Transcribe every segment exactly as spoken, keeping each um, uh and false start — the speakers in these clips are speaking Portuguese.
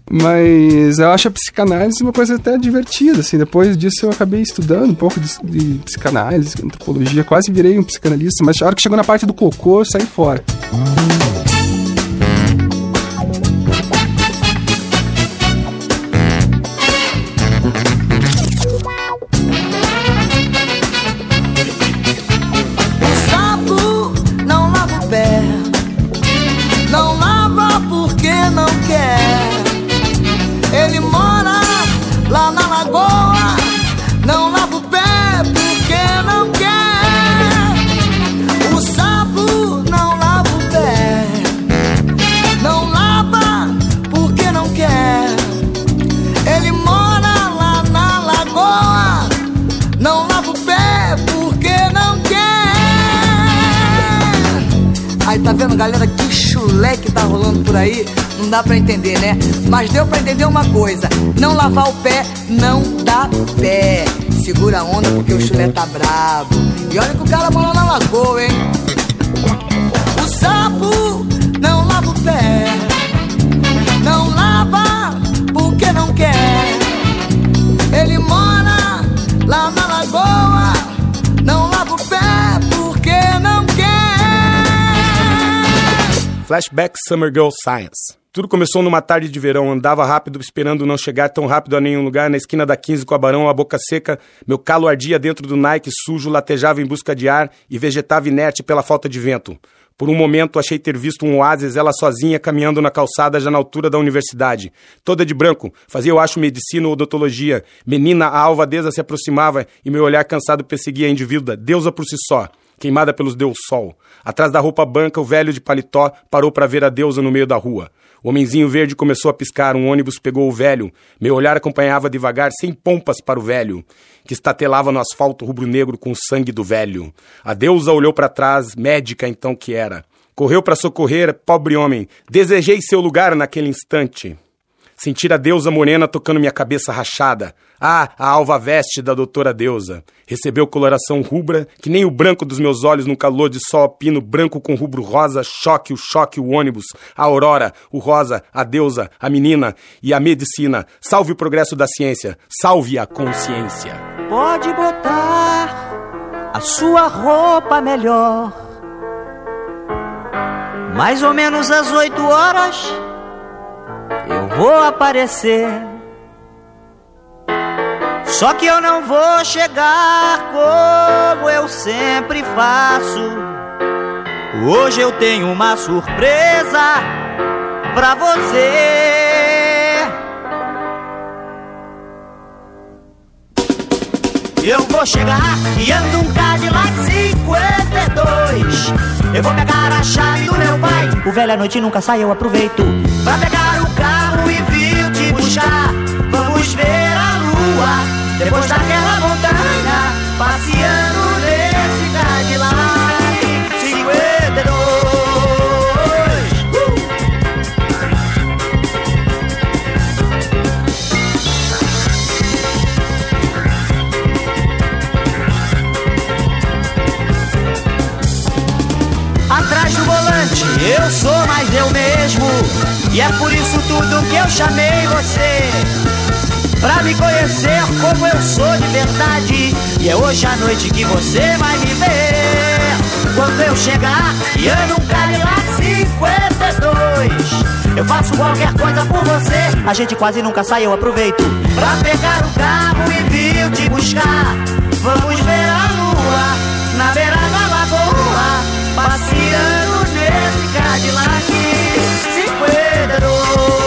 Mas eu acho a psicanálise uma coisa até divertida, assim. Depois disso eu acabei estudando um pouco de, de psicanálise, antropologia, quase virei um psicanalista, mas a hora que chegou na parte do cocô, eu saí fora. O sapo não lava o pé, não lava porque não quer. Ele mora lá na lagoa, não lava o pé porque não quer. O sapo não lava o pé, não lava porque não quer. Ele mora lá na lagoa, não lava o pé porque não quer. Aí tá vendo, galera, que chulé que tá rolando por aí? Não dá pra entender, né? Mas deu pra entender uma coisa: não lavar o pé não dá pé. Segura a onda porque o chulé tá brabo. E olha que o cara mora na lagoa, hein? O sapo não lava o pé, não lava porque não quer. Ele mora lá na lagoa, não lava o pé porque não quer. Flashback Summer Girl Science. Tudo começou numa tarde de verão, andava rápido, esperando não chegar tão rápido a nenhum lugar, na esquina da quinze com a Barão, a boca seca, meu calo ardia dentro do Nike sujo, latejava em busca de ar e vegetava inerte pela falta de vento. Por um momento achei ter visto um oásis, ela sozinha, caminhando na calçada já na altura da universidade. Toda de branco, fazia eu acho medicina ou odontologia. Menina, a alvadeza se aproximava e meu olhar cansado perseguia a indivídua, deusa por si só. Queimada pelos deus sol. Atrás da roupa branca, o velho de paletó parou para ver a deusa no meio da rua. O homenzinho verde começou a piscar, um ônibus pegou o velho. Meu olhar acompanhava devagar, sem pompas para o velho, que estatelava no asfalto rubro-negro com o sangue do velho. A deusa olhou para trás, médica então que era. Correu para socorrer, pobre homem. Desejei seu lugar naquele instante. Sentir a deusa morena tocando minha cabeça rachada. Ah, a alva veste da doutora deusa. Recebeu coloração rubra, que nem o branco dos meus olhos num calor de sol pino, branco com rubro rosa, choque, o choque, o ônibus, a aurora, o rosa, a deusa, a menina e a medicina. Salve o progresso da ciência, salve a consciência. Pode botar a sua roupa melhor, mais ou menos às oito horas eu vou aparecer. Só que eu não vou chegar como eu sempre faço. Hoje eu tenho uma surpresa pra você. Eu vou chegar guiando um Cadillac cinquenta e dois. Eu vou pegar a chave do meu pai. O velho à noite nunca sai, eu aproveito pra pegar o carro e vir te buscar. Vamos ver a lua depois daquela montanha, passeando nesse Cadillac cinquenta e dois. uh! Atrás do volante eu sou mais eu mesmo, e é por isso tudo que eu chamei você, pra me conhecer como eu sou de verdade. E é hoje à noite que você vai me ver. Quando eu chegar guiando um Cadillac cinquenta e dois, eu faço qualquer coisa por você. A gente quase nunca sai, eu aproveito pra pegar o carro e vir te buscar. Vamos ver a lua na beira da lagoa, passeando nesse Cadillac cinquenta e dois.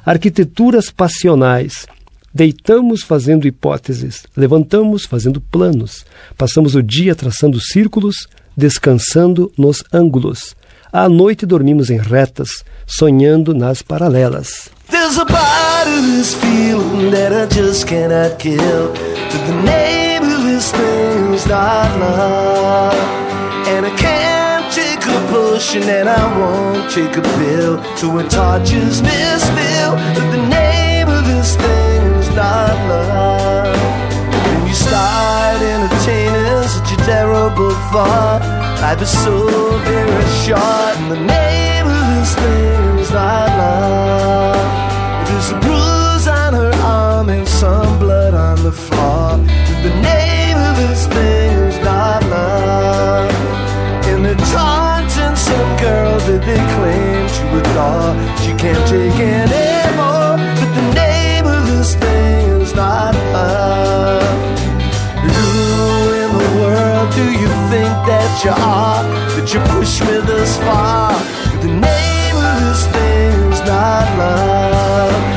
arquiteturas passionais. Deitamos fazendo hipóteses, levantamos fazendo planos, passamos o dia traçando círculos, descansando nos ângulos. À noite dormimos em retas, sonhando nas paralelas. There's a part of this feeling that I just cannot kill. But the name of this thing is not love. And I can't take a potion and I won't take a pill till it touches me still. But the name of this thing is not love. When you start entertaining such a terrible thought, life is so very short. And the name of this thing is not love. There's a bruise on her arm and some blood on the floor. The name of this thing is not love. And they're taunting some girl that they claim to adore. She can't take anymore. But the name of this thing is not love. Who in the world do you think that you are, that you push me this far? The name of this thing is not love.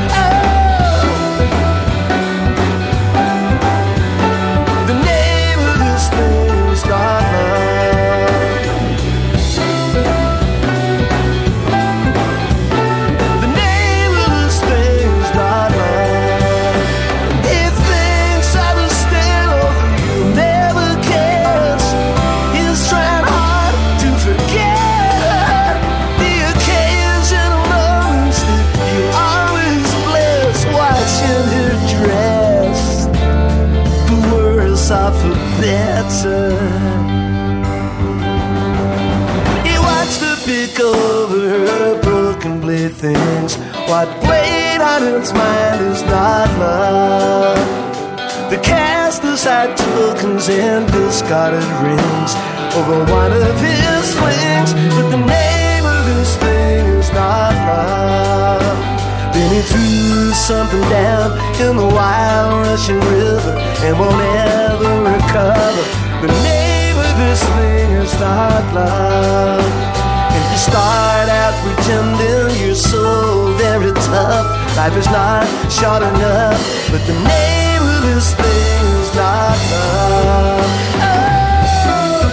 He watched her pick over her broken playthings. What played on its mind is not love. The cast aside tokens and discarded rings over one of his flings. But the name of this thing is not love. Then he threw something down in the wild rushing river and won't ever recover. The name of this thing is not love. If you start out pretending you're so very tough, life is not short enough. But the name of this thing is not love. Oh.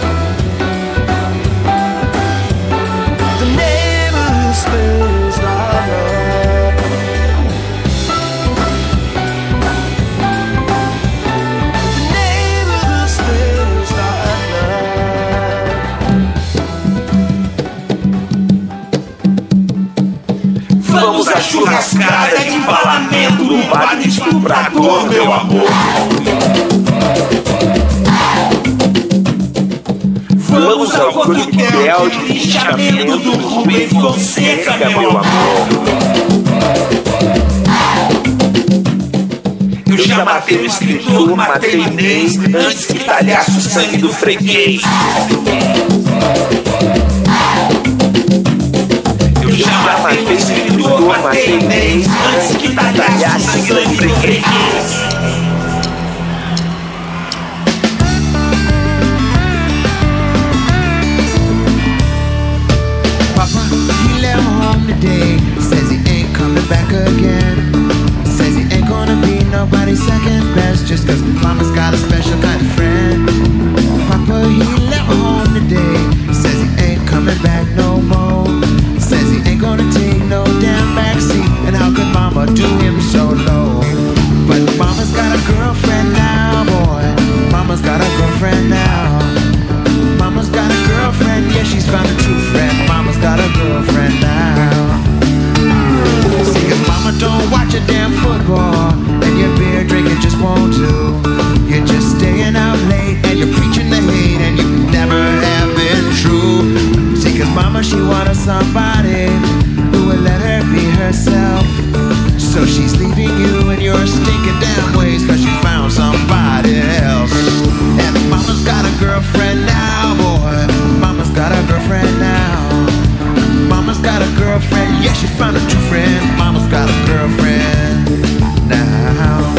The name of this thing is not love. Vamos à churrascada de embalamento no bar de estuprador, meu amor. Vamos ao coquetel de lixamento do Rubem Fonseca, meu amor. Eu já matei o escritor, matei o Inês, antes que talhasse o sangue do freguês. Eu já matei o escritor, matei o Inês, antes que talhasse o sangue do freguês. Today says he ain't coming back again. Says he ain't gonna be nobody's second best just cause mama's got a special kind of friend. Papa, he left home today. Says he ain't coming back no more. Says he ain't gonna take no damn backseat. And how could mama do him so low? But mama's got a girlfriend now, boy. Mama's got a girlfriend now. Mama's got a girlfriend, yeah, she's found a true friend. Mama's got a girlfriend now. See, cause mama don't watch a damn football, and your beer drinking just won't do. You're just staying out late, and you're preaching the hate, and you never have been true. See, cause mama, she wanted somebody who would let her be herself. So she's leaving you in your stinking damn ways, cause she found somebody else. And mama's got a girlfriend now, boy. Mama's got a girlfriend now. Mama's got a girlfriend, yeah, she found a true friend. Mama's got a girlfriend now.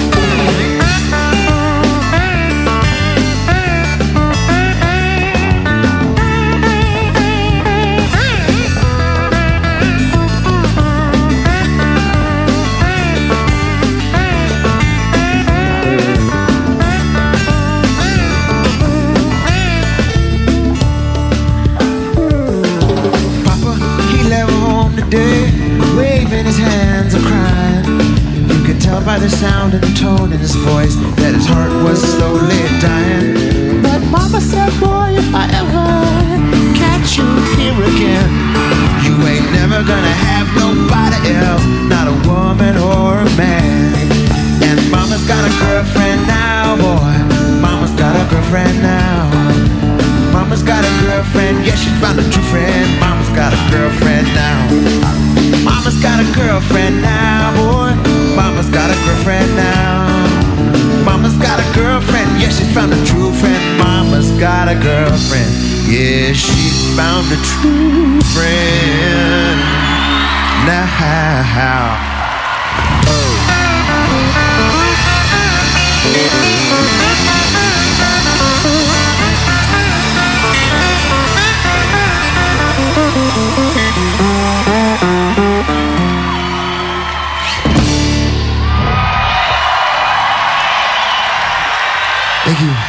by the sound and tone in his voice that his heart was slowly dying. But Mama said, boy, if I ever catch you here again, you ain't never gonna have nobody else, not a woman or a man. And Mama's got a girlfriend now, boy. Mama's got a girlfriend now. Mama's got a girlfriend, yeah, she found a true friend. Mama's got a girlfriend now. Mama's got a girlfriend now, boy. Mama's got a girlfriend now. Mama's got a girlfriend, yeah, she found a true friend. Mama's got a girlfriend, yeah, she found a true friend. Now, thank you.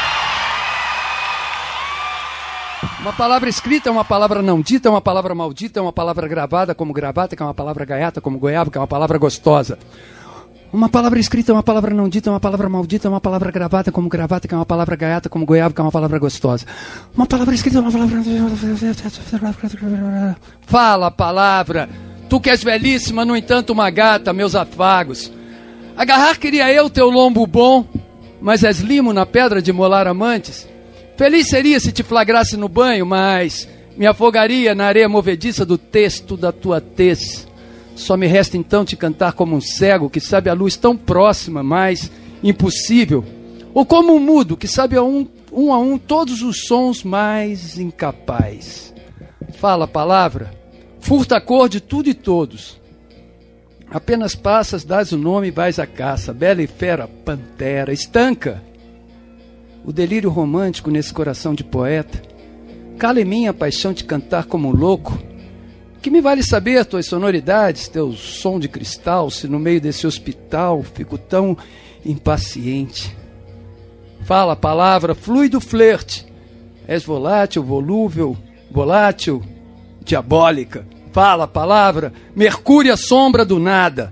Uma palavra escrita é uma palavra não dita, é uma palavra maldita, é uma palavra gravada como gravata, que é uma palavra gaiata como goiaba, que é uma palavra gostosa. Uma palavra escrita é uma palavra não dita, é uma palavra maldita, é uma palavra gravada como gravata, que é uma palavra gaiata como goiaba, que é uma palavra gostosa. Uma palavra escrita é uma palavra... Fala, palavra! Tu que és belíssima, no entanto uma gata, meus afagos. Agarrar queria eu teu lombo bom, mas és limo na pedra de molar amantes. Feliz seria se te flagrasse no banho, mas me afogaria na areia movediça do texto da tua tez. Só me resta então te cantar como um cego que sabe a luz tão próxima, mas impossível. Ou como um mudo que sabe a um, um a um todos os sons, mais incapaz. Fala, palavra, furta a cor de tudo e todos. Apenas passas, dás o nome e vais à caça. Bela e fera, pantera, estanca o delírio romântico nesse coração de poeta. Cala em mim a paixão de cantar como um louco. Que me vale saber tuas sonoridades, teu som de cristal, se no meio desse hospital fico tão impaciente. Fala, palavra, flui do flerte. És volátil, volúvel, volátil, diabólica. Fala, palavra, mercúria, sombra do nada.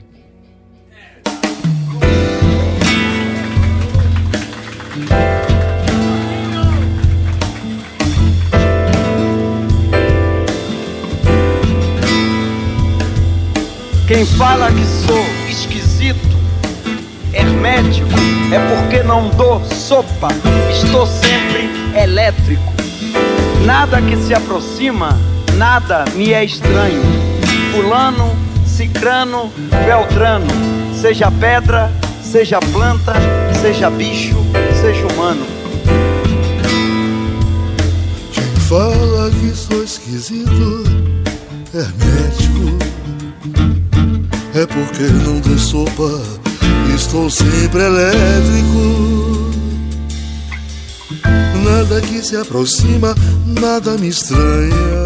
Quem fala que sou esquisito, hermético, é porque não dou sopa, estou sempre elétrico. Nada que se aproxima, nada me é estranho. Fulano, cicrano, beltrano, seja pedra, seja planta, seja bicho, seja humano. Quem fala que sou esquisito, hermético, é porque não dou sopa, estou sempre elétrico. Nada que se aproxima, nada me estranha.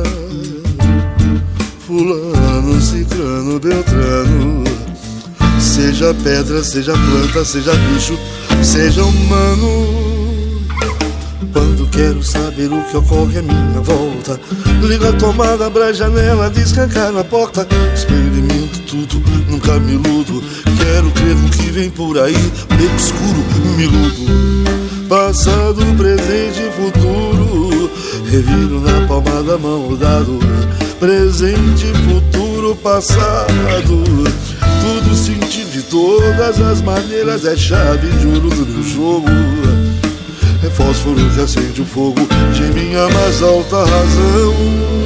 Fulano, cicrano, beltrano, seja pedra, seja planta, seja bicho, seja humano. Quando quero saber o que ocorre à minha volta, ligo a tomada, abro a janela, descancar a porta. Experimento tudo, nunca me iludo. Quero crer no que vem por aí, beco escuro, me iludo. Passado, presente e futuro, reviro na palma da mão o dado. Presente, futuro, passado, tudo sentido de todas as maneiras. É chave de ouro do meu jogo, é fósforo que acende o fogo de minha mais alta razão.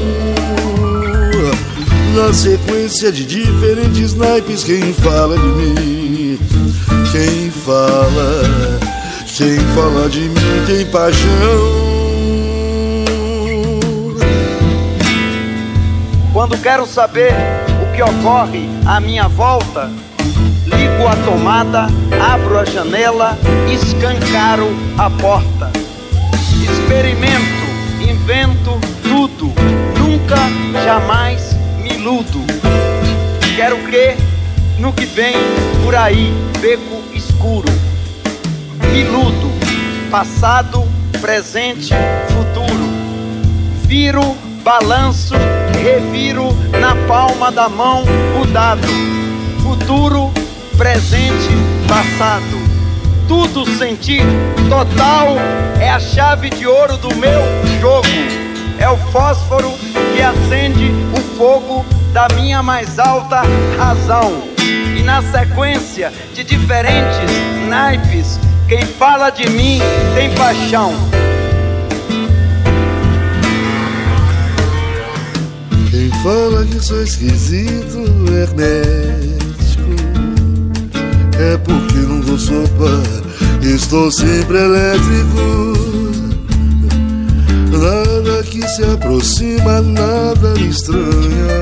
Na sequência de diferentes naipes, quem fala de mim, quem fala, quem fala de mim tem paixão. Quando quero saber o que ocorre à minha volta, ligo a tomada, abro a janela, escancaro a porta. Experimento, invento tudo, nunca, jamais me iludo. Quero crer no que vem por aí, beco escuro. Me iludo, passado, presente, futuro. Viro, balanço, reviro na palma da mão o dado. Futuro, presente, passado. Tudo sentir total é a chave de ouro do meu jogo. É o fósforo que acende o fogo da minha mais alta razão. E na sequência de diferentes naipes, quem fala de mim tem paixão. Quem fala que sou esquisito, hermético, é porque não dou sopa, estou sempre elétrico. Nada que se aproxima, nada me estranha.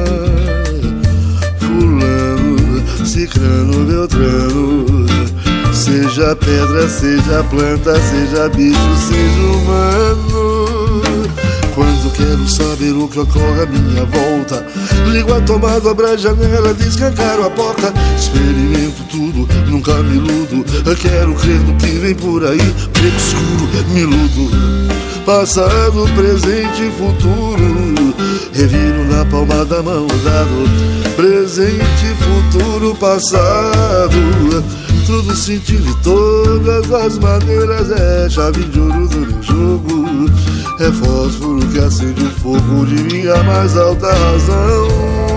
Fulano, cicrano, beltrano, seja pedra, seja planta, seja bicho, seja humano. Quando quero saber o que ocorre à minha volta, ligo a tomada, abro a janela, descancaro a porta. Experimento tudo, nunca me iludo. Quero crer no que vem por aí, preto escuro, me iludo. Passado, presente e futuro, reviro na palma da mão dado. Presente, futuro, passado, tudo sentido de todas as maneiras. É chave de ouro do meu jogo, é fósforo que acende o fogo de minha mais alta razão.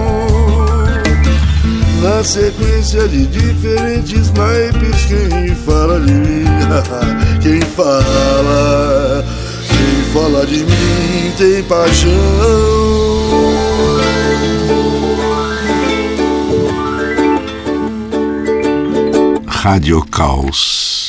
Na sequência de diferentes naipes, quem fala de mim, quem fala, quem fala de mim tem paixão. Rádio Caos.